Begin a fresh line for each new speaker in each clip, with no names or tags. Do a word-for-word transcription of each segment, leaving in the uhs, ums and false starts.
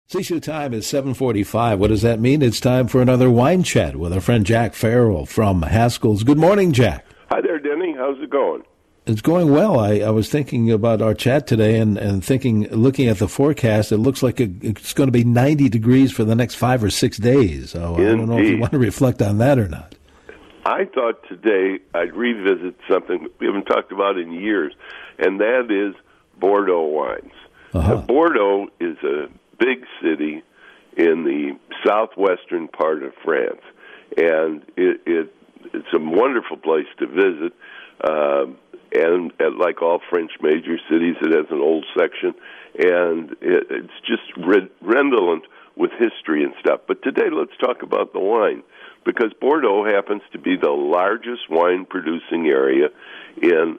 C-Show time is seven forty-five. What does that mean? It's time for another wine chat with our friend Jack Farrell from Haskell's. Good morning, Jack.
Hi there, Denny. How's it going?
It's going well. I, I was thinking about our chat today and, and thinking, looking at the forecast, it looks like it, it's going to be ninety degrees for the next five or six days. So
Indeed.
I don't know if you want to reflect on that or not.
I thought today I'd revisit something we haven't talked about in years, and that is Bordeaux wines.
Uh-huh.
Now, Bordeaux is a big city in the southwestern part of France, and it, it it's a wonderful place to visit. Um, and, and like all French major cities, it has an old section, and it, it's just red, redolent with history and stuff. But today, let's talk about the wine, because Bordeaux happens to be the largest wine-producing area in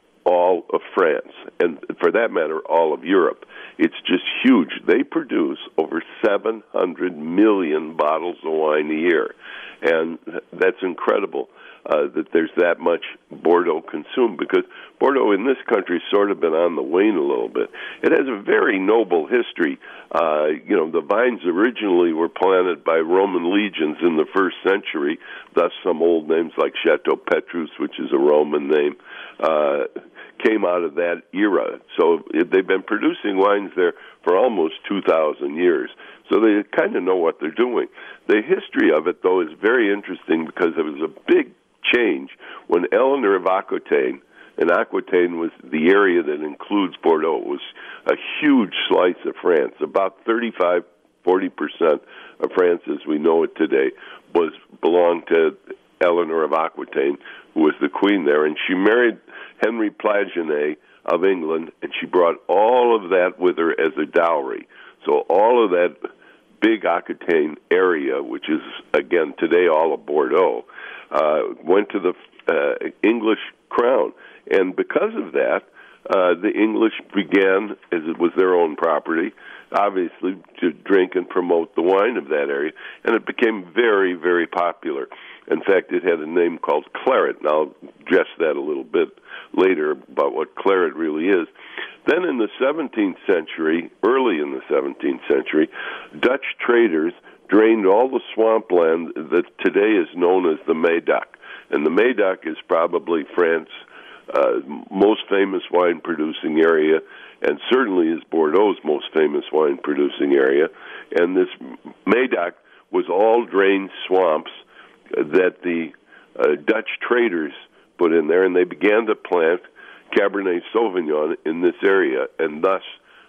all of France, and for that matter, all of Europe. It's just huge. They produce over seven hundred million bottles of wine a year, and that's incredible uh, that there's that much Bordeaux consumed, because Bordeaux in this country has sort of been on the wane a little bit. It has a very noble history. Uh, you know, the vines originally were planted by Roman legions in the first century, thus some old names like Chateau Petrus, which is a Roman name, uh, came out of that era. So they've been producing wines there for almost two thousand years. So they kind of know what they're doing. The history of it, though, is very interesting, because it was a big change when Eleanor of Aquitaine, and Aquitaine was the area that includes Bordeaux. It was a huge slice of France. About thirty-five, forty percent of France as we know it today was belonged to Eleanor of Aquitaine, who was the queen there, and she married Henry Plantagenet of England, and she brought all of that with her as a dowry. So all of that big Aquitaine area, which is, again, today all of Bordeaux, uh, went to the uh, English crown. And because of that, uh, the English began, as it was their own property, obviously, to drink and promote the wine of that area, and it became very, very popular. In fact, it had a name called claret, and I'll address that a little bit later about what claret really is. Then in the seventeenth century, early in the seventeenth century, Dutch traders drained all the swampland that today is known as the Médoc. And the Médoc is probably France's uh, most famous wine-producing area, and certainly is Bordeaux's most famous wine-producing area. And this Médoc was all drained swamps that the uh, Dutch traders put in there, and they began to plant Cabernet Sauvignon in this area, and thus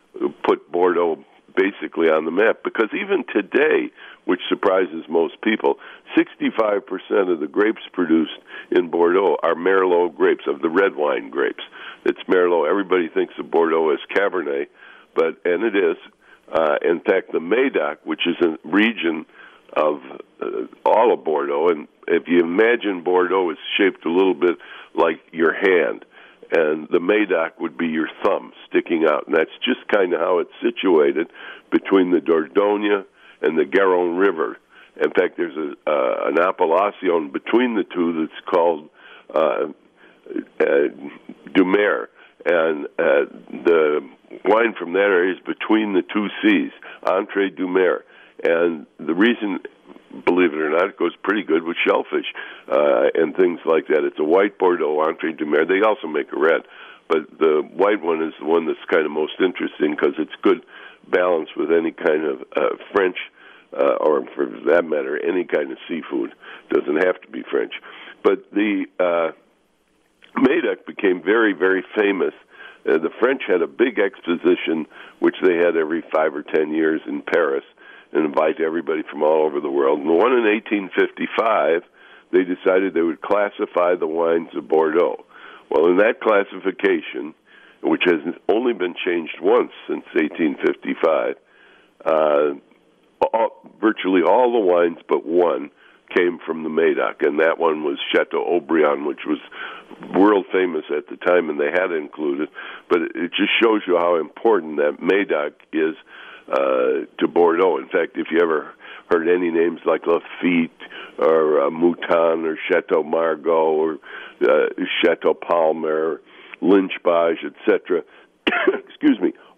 put Bordeaux basically on the map. Because even today, which surprises most people, sixty-five percent of the grapes produced in Bordeaux are Merlot grapes, of the red wine grapes. It's Merlot. Everybody thinks of Bordeaux as Cabernet, but and it is. Uh, in fact, the Médoc, which is a region of uh, all of Bordeaux, and if you imagine Bordeaux is shaped a little bit like your hand, and the Médoc would be your thumb sticking out, and that's just kind of how it's situated between the Dordogne and the Garonne River. In fact, there's a, uh, an appellation between the two that's called uh, uh, Dumer, and uh, the wine from that area is between the two seas, Entrée Dumer. And the reason, believe it or not, it goes pretty good with shellfish uh, and things like that. It's a white Bordeaux, Entrée Dumer. They also make a red, but the white one is the one that's kind of most interesting, because it's good balance with any kind of uh, French, uh, or for that matter, any kind of seafood. Doesn't have to be French. But the uh, Médoc became very, very famous. Uh, the French had a big exposition, which they had every five or ten years in Paris, and invite everybody from all over the world. And the one in eighteen fifty-five, they decided they would classify the wines of Bordeaux. Well, in that classification, which has only been changed once since eighteen fifty-five, uh, all, virtually all the wines but one came from the Médoc, and that one was Chateau Haut-Brion, which was world famous at the time, and they had included. But it just shows you how important that Médoc is Uh, to Bordeaux. In fact, if you ever heard any names like Lafite or uh, Mouton or Chateau Margaux or uh, Chateau Palmer, Lynch-Bages, et cetera, excuse me,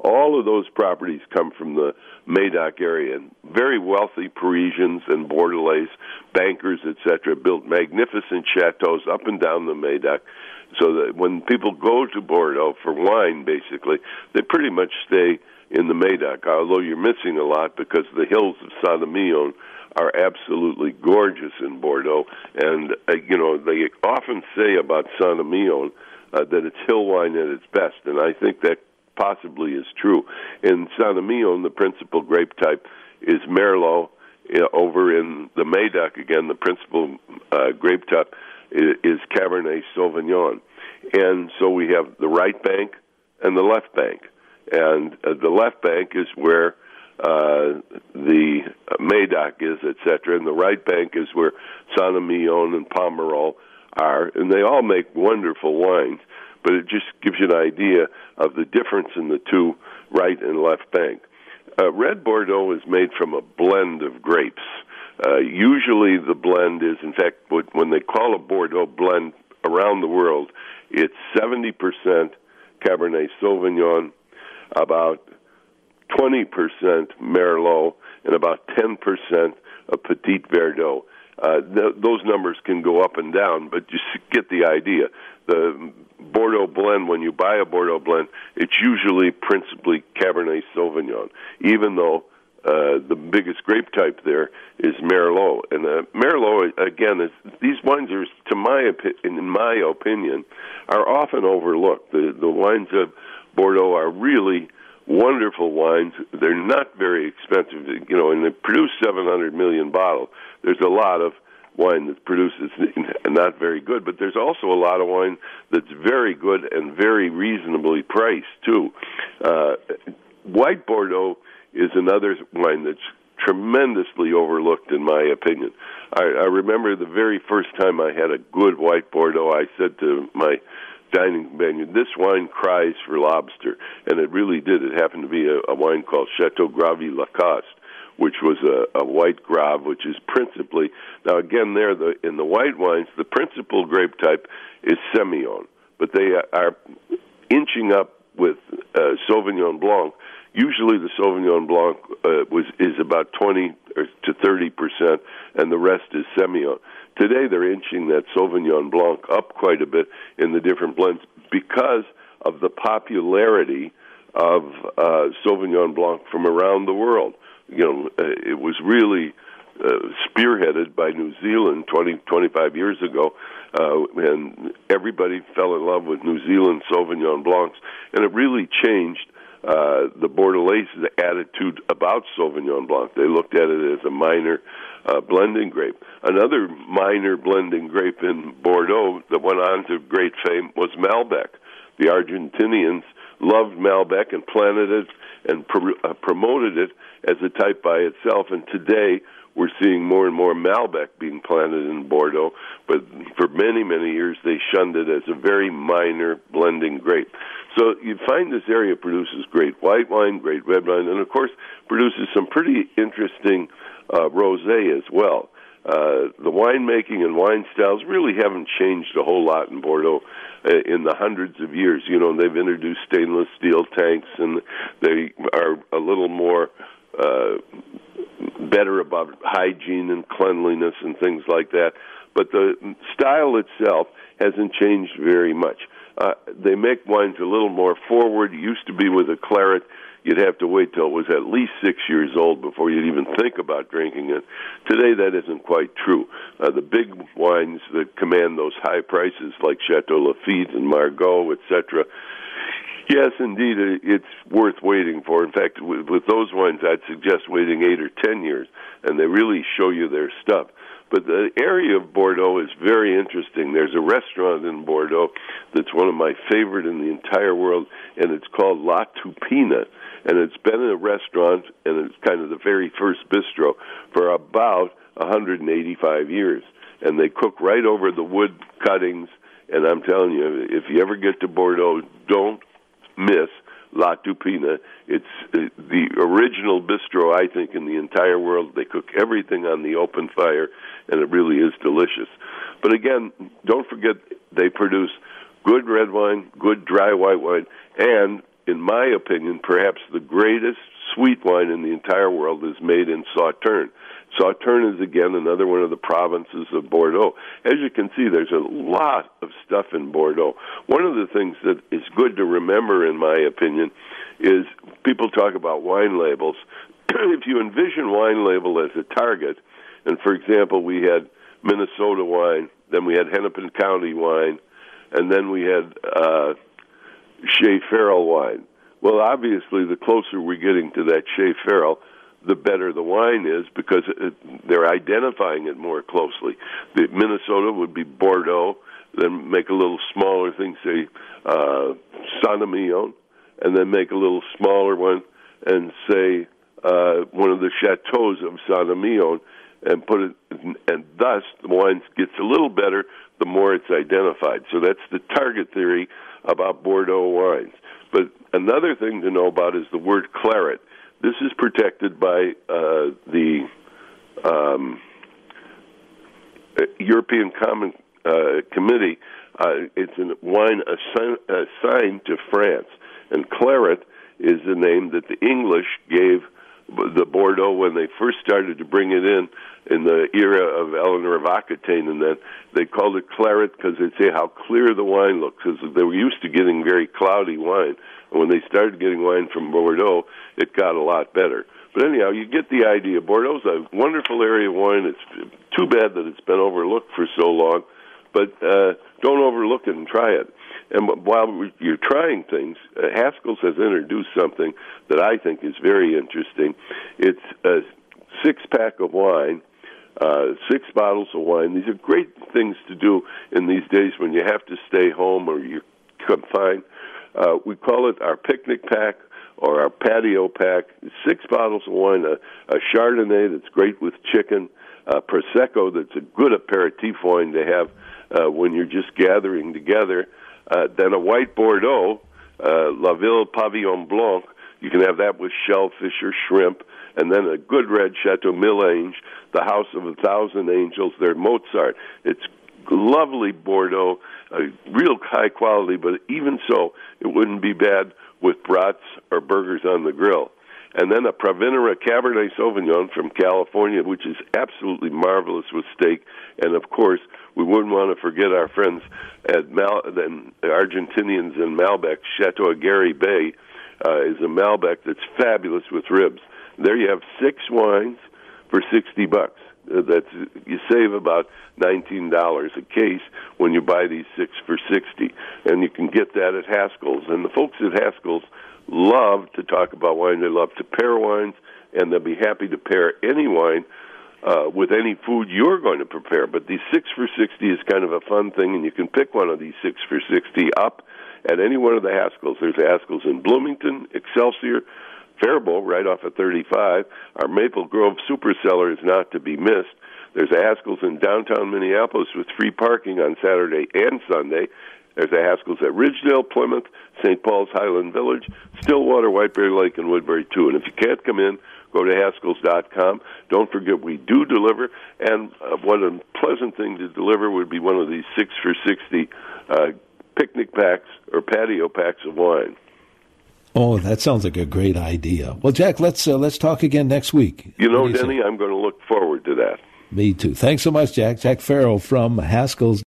All of those properties come from the Médoc area. And very wealthy Parisians and Bordelais, bankers, et cetera, built magnificent chateaus up and down the Médoc, so that when people go to Bordeaux for wine, basically, they pretty much stay in the Médoc, although you're missing a lot because the hills of Saint-Emilion are absolutely gorgeous in Bordeaux. And, uh, you know, they often say about Saint-Emilion uh, that it's hill wine at its best, and I think that possibly is true. In Saint-Emilion, the principal grape type is Merlot. Uh, over in the Médoc, again, the principal uh, grape type is, is Cabernet Sauvignon. And so we have the right bank and the left bank. And uh, the left bank is where uh, the Médoc is, et cetera, and the right bank is where Saint-Emilion and Pomerol are, and they all make wonderful wines, but it just gives you an idea of the difference in the two right and left bank. Uh, red Bordeaux is made from a blend of grapes. Uh, usually the blend is, in fact, when they call a Bordeaux blend around the world, it's seventy percent Cabernet Sauvignon, about twenty percent Merlot, and about ten percent of Petit Verdot. Uh, th- those numbers can go up and down, but you get the idea. The Bordeaux blend, when you buy a Bordeaux blend, it's usually principally Cabernet Sauvignon, even though uh, the biggest grape type there is Merlot. And uh, Merlot, again, is, these wines are, to my opi- in my opinion, are often overlooked. The, the wines of Bordeaux are really wonderful wines. They're not very expensive, you know, and they produce seven hundred million bottles. There's a lot of wine that produces not very good, but there's also a lot of wine that's very good and very reasonably priced, too. Uh, white Bordeaux is another wine that's tremendously overlooked, in my opinion. I, I remember the very first time I had a good white Bordeaux, I said to my dining companion, this wine cries for lobster, and it really did. It happened to be a, a wine called Chateau Gravi Lacoste, which was a, a white Grave, which is principally, now again there, the, in the white wines, the principal grape type is Semillon, but they are inching up with uh, Sauvignon Blanc. Usually the Sauvignon Blanc uh, was is about twenty or to thirty percent, and the rest is Semillon. Today they're inching that Sauvignon Blanc up quite a bit in the different blends because of the popularity of uh, Sauvignon Blanc from around the world. You know, uh, it was really uh, spearheaded by New Zealand twenty, twenty-five years ago, uh, and everybody fell in love with New Zealand Sauvignon Blancs, and it really changed uh, the Bordelais' attitude about Sauvignon Blanc. They looked at it as a minor uh, blending grape. Another minor blending grape in Bordeaux that went on to great fame was Malbec. The Argentinians loved Malbec and planted it and pr- uh, promoted it as a type by itself, and today we're seeing more and more Malbec being planted in Bordeaux, but for many, many years they shunned it as a very minor blending grape. So you find this area produces great white wine, great red wine, and of course produces some pretty interesting uh, rosé as well. Uh, the winemaking and wine styles really haven't changed a whole lot in Bordeaux uh, in the hundreds of years. You know, they've introduced stainless steel tanks, and they are a little more uh, better about hygiene and cleanliness and things like that. But the style itself hasn't changed very much. Uh, they make wines a little more forward. It used to be with a claret, you'd have to wait till it was at least six years old before you'd even think about drinking it. Today, that isn't quite true. Uh, the big wines that command those high prices, like Chateau Lafite and Margaux, et cetera, yes, indeed, it's worth waiting for. In fact, with, with those wines, I'd suggest waiting eight or ten years, and they really show you their stuff. But the area of Bordeaux is very interesting. There's a restaurant in Bordeaux that's one of my favorite in the entire world, and it's called La Toupine. And it's been a restaurant, and it's kind of the very first bistro, for about one hundred eighty-five years. And they cook right over the wood cuttings, and I'm telling you, if you ever get to Bordeaux, don't miss La Toupine. It's the original bistro, I think, in the entire world. They cook everything on the open fire, and it really is delicious. But again, don't forget they produce good red wine, good dry white wine, and in my opinion, perhaps the greatest sweet wine in the entire world is made in Sauternes. Sauternes is, again, another one of the provinces of Bordeaux. As you can see, there's a lot of stuff in Bordeaux. One of the things that is good to remember, in my opinion, is people talk about wine labels. If you envision wine label as a target, and, for example, we had Minnesota wine, then we had Hennepin County wine, and then we had uh, Shea Farrell wine. Well, obviously, the closer we're getting to that Shea Farrell, the better the wine is, because it, they're identifying it more closely. The Minnesota would be Bordeaux, then make a little smaller thing, say uh, Saint-Emilion, and then make a little smaller one and say uh, one of the chateaus of Saint-Emilion, and put it, and thus the wine gets a little better the more it's identified. So that's the target theory about Bordeaux wines. But another thing to know about is the word claret. This is protected by uh, the um, European Common uh, Committee. Uh, it's a wine assign, assigned to France, and claret is the name that the English gave the Bordeaux when they first started to bring it in, in the era of Eleanor of Aquitaine, and then they called it claret because they'd say how clear the wine looked, because they were used to getting very cloudy wine. And when they started getting wine from Bordeaux, it got a lot better. But anyhow, you get the idea. Bordeaux's a wonderful area of wine. It's too bad that it's been overlooked for so long, but uh, don't overlook it and try it. And while you're trying things, uh, Haskell's has introduced something that I think is very interesting. It's a six-pack of wine, uh, six bottles of wine. These are great things to do in these days when you have to stay home or you're confined. Uh, we call it our picnic pack or our patio pack. Six bottles of wine, a, a Chardonnay that's great with chicken, a Prosecco that's a good aperitif wine to have uh, when you're just gathering together. Uh, then a white Bordeaux, uh, La Ville Pavillon Blanc. You can have that with shellfish or shrimp. And then a good red Chateau Millange, the House of a Thousand Angels. They're Mozart. It's lovely Bordeaux, uh, real high quality, but even so, it wouldn't be bad with brats or burgers on the grill. And then a Provenera Cabernet Sauvignon from California, which is absolutely marvelous with steak. And, of course, we wouldn't want to forget our friends at Mal- the Argentinians in Malbec. Chateau Aguirre Bay uh, is a Malbec that's fabulous with ribs. There you have six wines for sixty bucks. Uh, that's you save about nineteen dollars a case when you buy these six for sixty, and you can get that at Haskell's. And the folks at Haskell's love to talk about wine. They love to pair wines, and they'll be happy to pair any wine uh, with any food you're going to prepare. But these six for sixty is kind of a fun thing, and you can pick one of these six for sixty up at any one of the Haskell's. There's Haskell's in Bloomington, Excelsior, Faribault, right off of thirty-five. Our Maple Grove Super Cellar is not to be missed. There's a Haskell's in downtown Minneapolis with free parking on Saturday and Sunday. There's a Haskell's at Ridgedale, Plymouth, Saint Paul's, Highland Village, Stillwater, Whiteberry Lake, and Woodbury, too. And if you can't come in, go to Haskells dot com. Don't forget we do deliver, and uh, what a pleasant thing to deliver would be one of these six for sixty uh, picnic packs or patio packs of wine.
Oh, that sounds like a great idea. Well, Jack, let's uh, let's talk again next week.
You know,
you
Denny, say? I'm going to look forward to that.
Me too. Thanks so much, Jack. Jack Farrell from Haskell's.